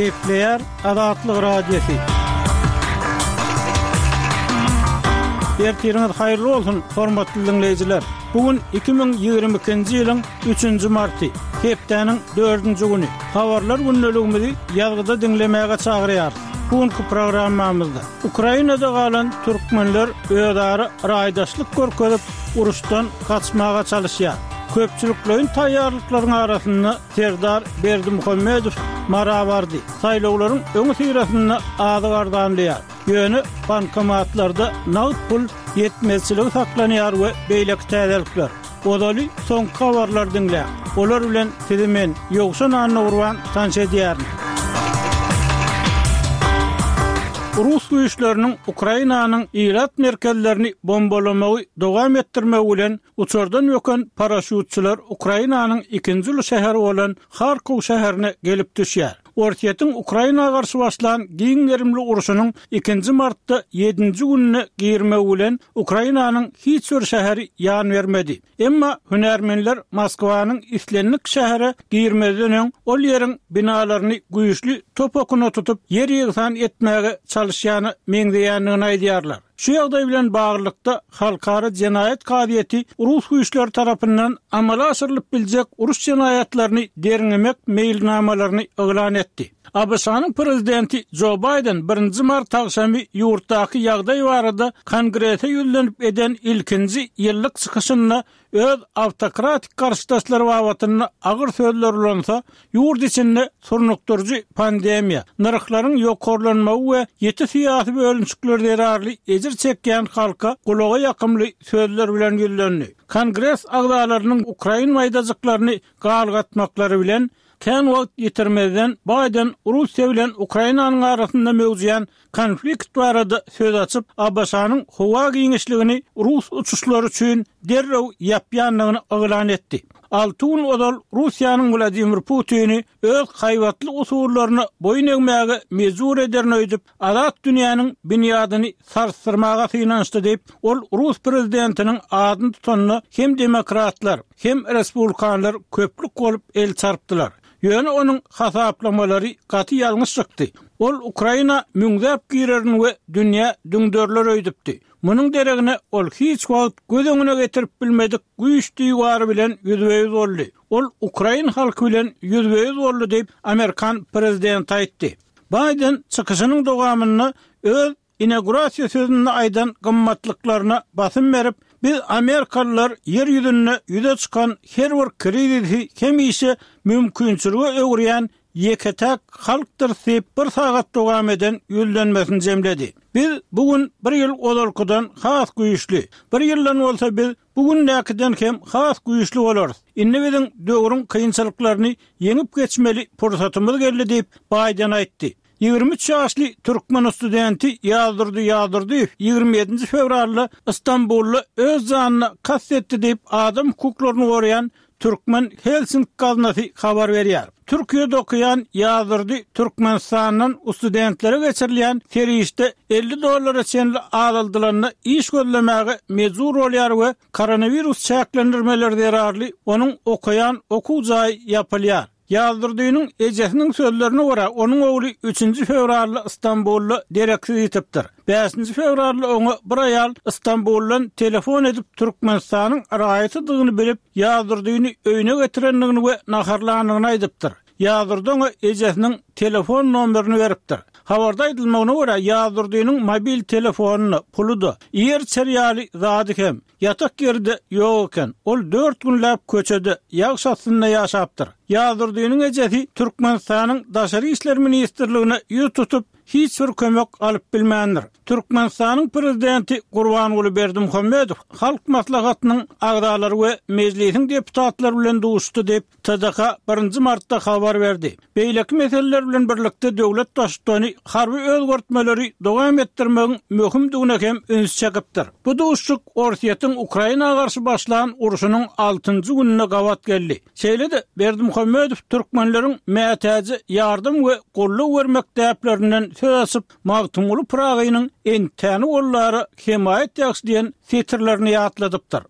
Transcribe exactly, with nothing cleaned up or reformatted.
Kepler Adatlyk radiosu. Ertiriniz hayırlı olsun hormatly dinleyijiler. Bugün iki bin ýygrimi ikinji ýylyň üçünji marty, hepdeniň dördünji güni. Habarlar günneligimizi ýazgyda dinlemäge çagyrýar. Bugünkü programmamyzda Ukrainada galan türkmenler öýdary raýdaşlyk görkezip uruşdan kaçmaga çalışýar. Köpçülüklerin taýýarlyklarynyň arasynda Serdar Berdimuhammedow marabardy. Saýlawlaryň öňü syrasynda adygardanlýar. Ýöne bankomatlarda nagd pul ýetmezçiligi saklanýar we beýleki täzelikler. Odaly soňky habarlar dinle. Olar bilen sizi men ýogşan anagurwan tanşedýär. Rus güýçleriniň Ukrainanyň ilat merkezlerini bombalamagy dowam etdirmegi bilen uçurdan ýöken paraşutçylar Ukrainanyň ikinji şäheri bolan Harkow şäherine gelip düşýär. Ortiýetiň Ukraina garşy başlan giň gerimli uruşynyň ikinji martda ýedinji gününe girmegi bilen Ukrainanyň hiç bir şäheri ýan bermedi. Emma hünärmenler Moskwanyň islenlik şähere girmeden öň ol ýeriň binalaryny güýçli topokuna tutup yer ýygsan etmäge çalışýany meňdeýänligini aýdýarlar. Şu ýagdaý bilen baglykda halkara jenaýat kadiýeti Rus güýçleri tarapyndan amala aşyrylyp biljek uruş jenaýatlaryny deriňemek meýilnamalaryny eglan etdi. A B S-nyň prezidenti Joe Biden birinji mart tagşamy ýurtdaky ýagdaý barada kongrese ýüllenip eden ilkinji ýyllyk çykyşyna öz awtokratik garşydaşlary babatyna agyr sözler ulansa, ýurt içinde surnukturjy pandemiýa, narhlaryň ýokarlanmagy we ýeti syýasy bölünçlikler derarly ejir çekýän halka gulaga ýakymly sözler bilen ýüllendi. Kongres agdalarynyň Ukraina maýdajyklaryny galgatmaklary bilen kän wagt ýetirmeden Biden Russiýa bilen Ukrainanyň arasynda mewjudyan konflikt barada söz açyp A B S-nyň howa giňişligini Rus uçuşlary üçin derrew ýapýanlygyny eglan etdi. Altun odal Russiýanyň Vladimir Putini öz haýwatly usullaryna boyun egmäge mejbur ederini öýdüp, azat dünýäniň binýadyny sarsdyrmaga synançdy diýip, ol Rus prezidentiniň adyny tutanyny hem demokratlar, hem respublikanlar köplük bolup el çarpdylar. Ýöne onuň hasaplamalary gaty ýalňyş çykdy. Ol Ukraina müňdäp girerini we dünýä düňdörler öýdüpdi. Munyň deregine ol hiç wagt göz öňüne getirip bilmedik güýçli ýugary bilen ýüzbeýiz boldy. Ol Ukraina halky bilen ýüzbeýiz boldy diýip Amerikan prezidenti aýtdy. Biden çykyşynyň dowamyny öz inaugurasiýa sözünde aýdan gymmatlyklaryna basym berip, biz Amerikalılar yer ýüzüne ýüze çykan her bir krizisi hemişe mümkinçiligi öwrýän ýeketek halkdyr diýip bir sagat dowam eden ýüllenmesini jemledi. Biz bugün bir ýyl olarkydan has güýçli, bir ýyldan bolsa biz bugün näkiden hem has güýçli bolarys. Indi biziň döwrüň kynçylyklaryny ýeňip geçmeli pursatymyz geldi diýip Biden aýtdy. ýygrimi üç ýaşly türkmen studenti ýazdyrdy ýazdyrdy ýygrimi ýedinji fevralda Istanbulda öz janyny kastetdi diýip adam hukuklaryny goraýan Türkmen Helsinki gaznasy habar berýär. Türkiýede okuyan ýazdyrdy Türkmenistanyň studentlere geçirilýän serişde elli dollara çenli azaldylaryny iş gözlemäge mejbur bolýar we koronavirus çäklendirmeleri derarly onuň okuyan okuw jaý ýapylýar. Ýazdyrdynyň ejesiniň sözlerine göre onuň ogly üçünji fevralda Istanbulda dereksiz ýetipdir. beşinji fevralda oňa bir aýal Istanbuldan telefon edip Türkmenistanyň raýatydygyny bilip ýazdyrdyny öýüne getirenligini we naharlanygyny aýdypdyr. Ýazdyrdyň ejesiniň telefon nomerini beripdir. Habarda aýdylmagyna görä ýazdyrdynyň mobil telefonuny, puludy, ýer çerýaly zady hem ýatak ýerde ýok eken. Ol dört günläp köçede ýagşatynda ýaşapdyr. Ýazdyrdynyň ejesi Türkmenistanyň daşary işler ministrligine ýüz tutup hiç bir kömek alyp bilmändir. Türkmenistanyň prezidenti Gurbanuly Berdimuhammedow halk maslahatynyň agdalary we mejlisiň deputatlary bilen duşdy diýip T D K birinji martda habar berdi. Beýleki meseleler bilen birlikde döwlet başçylygy harby özgörtmeleri dowam etdirmegiň möhümdigine hem öňüs çekipdir. Bu duşluk Ortiýetiň Ukraina garşy başlan uruşynyň altynjy gününe gawat geldi. Şeýle-de Berdimuhammedow türkmenleriň mätäji ýardym we golluk bermek täplerinden söz açyp magtumuly Pragynyň entäni gollary hemaýet ýaşlayan setirlerini ýatladypdyr.